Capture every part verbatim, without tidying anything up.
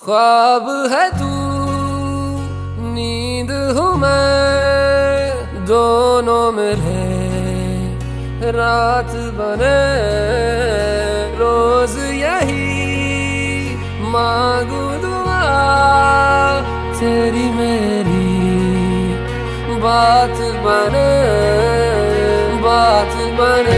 ख्वाब है तू, नींद हूँ मैं, दोनों मिले रात बने। रोज यही मांगू दुआ, तेरी मेरी बात बने, बात बने।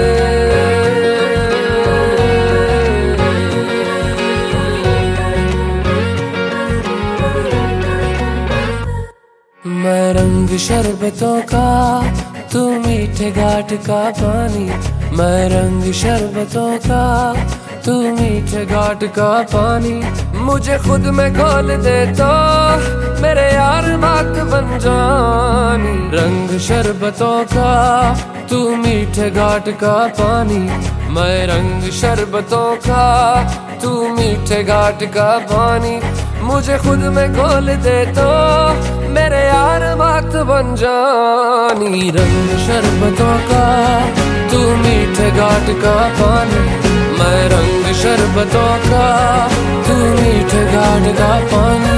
मैं रंग शरबतों का, तू मीठे घाट का पानी। मैं रंग शरबतों का, तू मीठे घाट का पानी। मुझे खुद में खोल दे तो मेरे यार बात बन जानी। रंग शरबतों का, तू मीठे घाट का पानी। मैं रंग शरबतों का, तू मीठे घाट का पानी। मुझे खुद में खोल दे तो मेरे यार बात बन जानी। रंग शरबतों का, तू मीठे घाट का पानी। मैं रंग शरबतों का, तू मीठे घाट का पानी।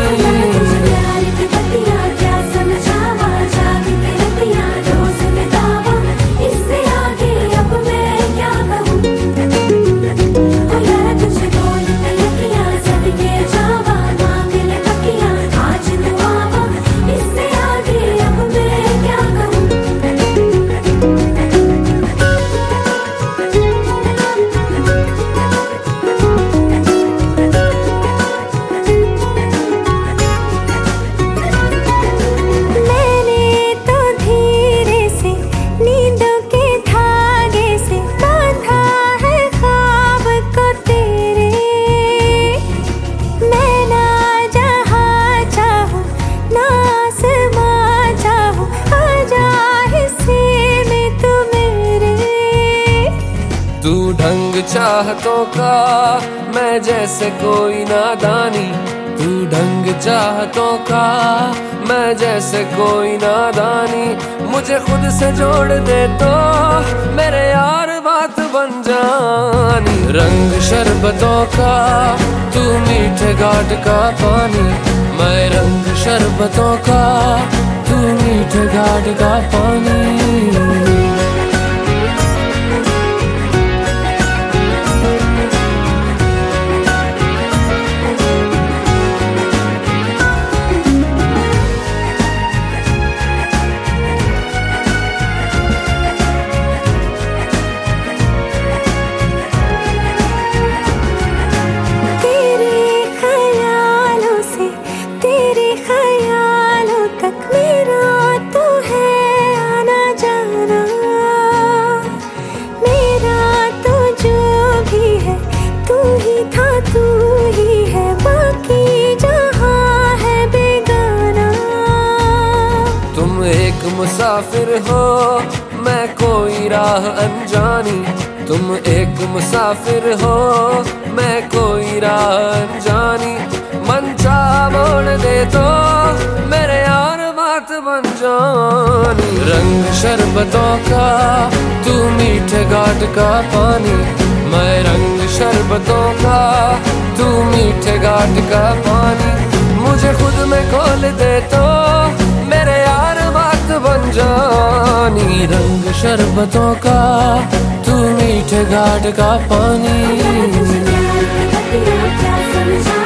तू ढंग चाहतों का, मैं जैसे कोई नादानी। तू ढंग चाहतों का, मैं जैसे कोई नादानी। मुझे खुद से जोड़ दे तो मेरे यार बात बन जानी। रंग शरबतों का, तू मीठे घाट का पानी। मैं रंग शरबतों का, तू मीठे घाट का पानी। मुसाफिर हो, मैं कोई राह अनजानी। तुम एक मुसाफिर हो, मैं कोई राह अनजानी। मन चाह मोड़ दे तो मेरे यार बात बन जानी। रंग शरबतों का, तू मीठे घाट का पानी। मैं रंग शरबतों का, तू मीठे घाट का पानी। मुझे खुद में खोल दे तो मेरे यार बात बन जानी। रंग शरबतों का, तू मीठे घाट का पानी।